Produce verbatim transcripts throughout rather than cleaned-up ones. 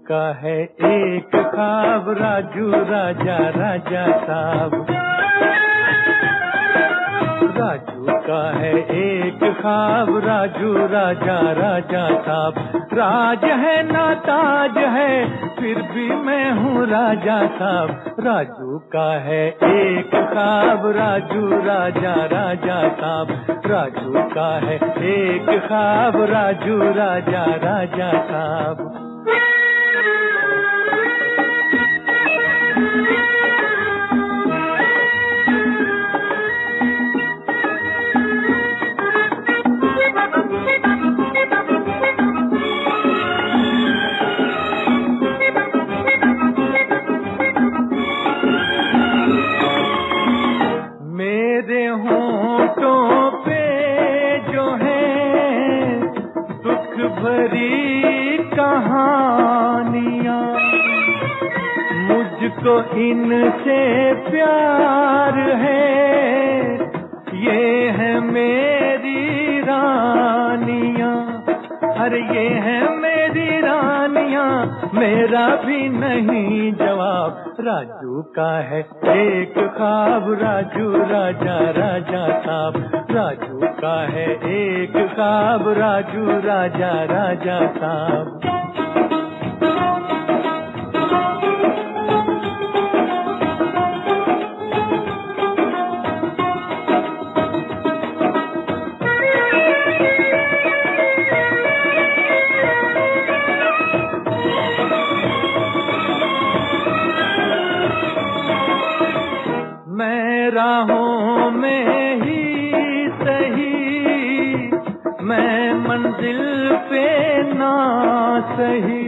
का है एक ख्वाब, राजू राजा राजा साहब। राजू का है एक ख्वाब, राजू राजा राजा साहब। राज है ना ताज है, फिर भी मैं हूँ राजा साहब। राजू का है एक ख्वाब, राजू राजा राजा साहब। राजू का है एक ख्वाब, राजू राजा राजा साहब। मेरे होंठों पे जो है दुख भरी कहानियाँ, मुझको इनसे प्यार है, ये है मेरी रानियाँ। अरे ये है मेरी रानियाँ, मेरा भी नहीं जवाब। राजू का है एक ख्वाब, राजू राजा राजा साहब। राजू का है एक ख्वाब, राजू राजा राजा साहब। मैं राहों में ही सही, मैं मंजिल पे ना सही।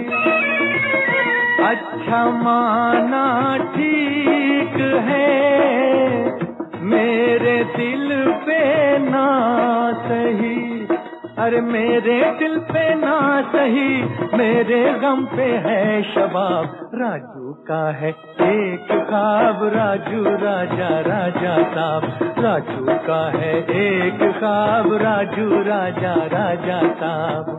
अच्छा माना ठीक है, मेरे दिल पे ना सही। अरे मेरे दिल पे ना सही, मेरे गम पे है शबाब। राजू का है एक ख्वाब, राजू राजा राजा साहब। राजू का है एक ख्वाब, राजू राजा राजा साहब।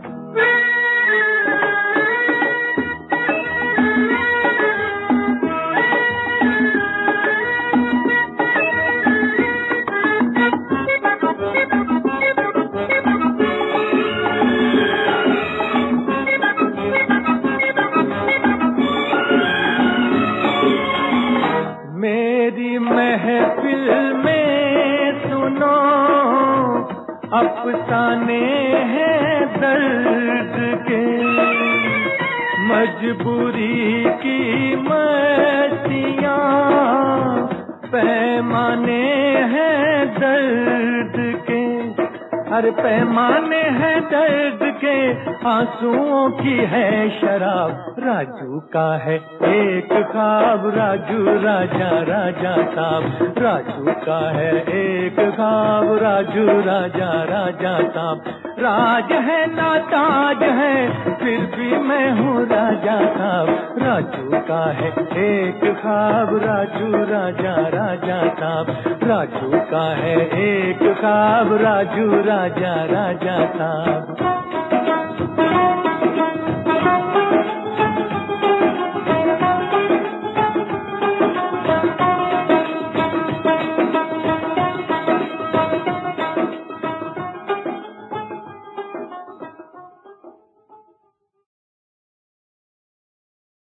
मेरी महफिल में सुनो, अफसाने हैं दर्द के, मजबूरी की मस्तियाँ, पैमाने हैं दर्द के। हर पैमाने हैं दर्द के, आंसुओं की है शराब। राजू का है एक ख्वाब, राजू राजा राजा साहब। राजू का है एक ख्वाब, राजू राजा राजा साहब। राज है ना ताज है, फिर भी मैं हूँ राजा साहब। राजू का है एक ख्वाब, राजू राजा राजा साहब। राजू का है एक ख्वाब, राजू राजा राजा साहब।